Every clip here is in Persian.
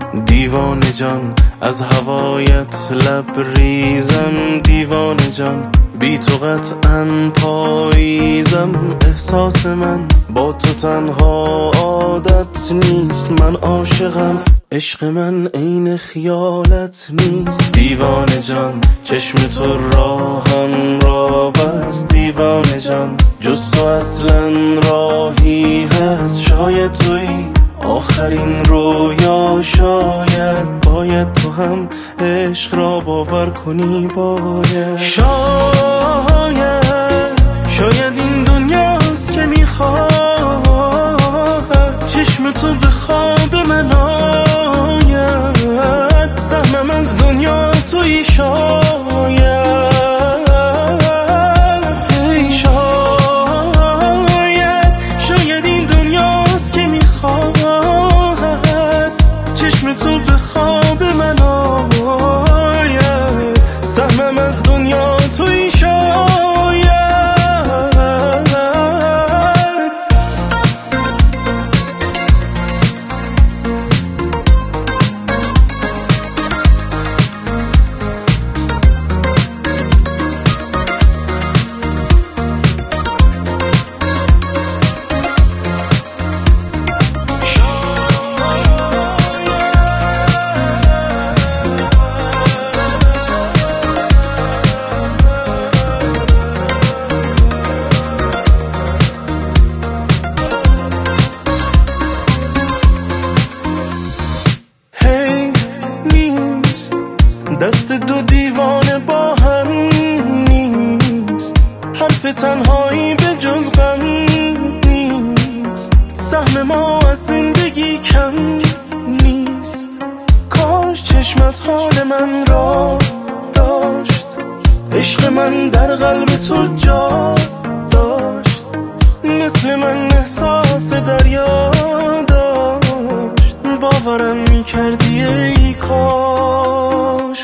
دیوانه جان از هوایت لبریزم، دیوانه جان بی تو قطعاً پاییزم. احساس من با تو تنها عادت نیست، من عاشقم، عشق من عین خیالت نیست. دیوانه جان چشم تو راهم را بست، دیوانه جان جز تو اصلا راهی هست. شاید توی آخرین رویا، شاید باید تو هم عشق را باور کنی. باید شاید این دنیاست که میخواد چشم تو به خواب من آید. سهمم از دنیا توی شاید این دنیاست که میخواد چشم تو به خواب من آید. سهمم از دنیا توی شاید. دست دو دیوانه با هم نیست، حرف تنهایی به جز غم نیست. سهم ما از زندگی کم نیست، کاش چشمت حال من را داشت. عشق من در قلب تو جا داشت، مثل من احساس دریا داشت. باورم میکردی ای کاش.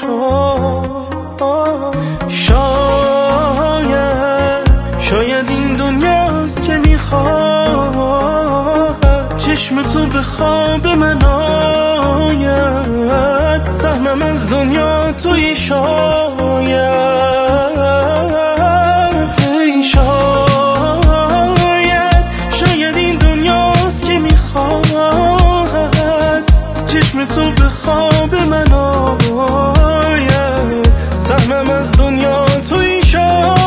شاید این دنیاست که میخواد چشم تو به خواب من آید. سهمم از دنیا توی شاید. شاید این دنیاست که میخواد چشم تو به خواب من آید. سهمم از دنیا توی شاید.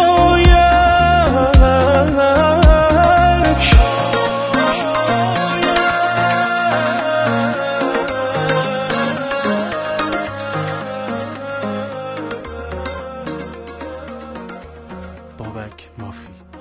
بابک مافی.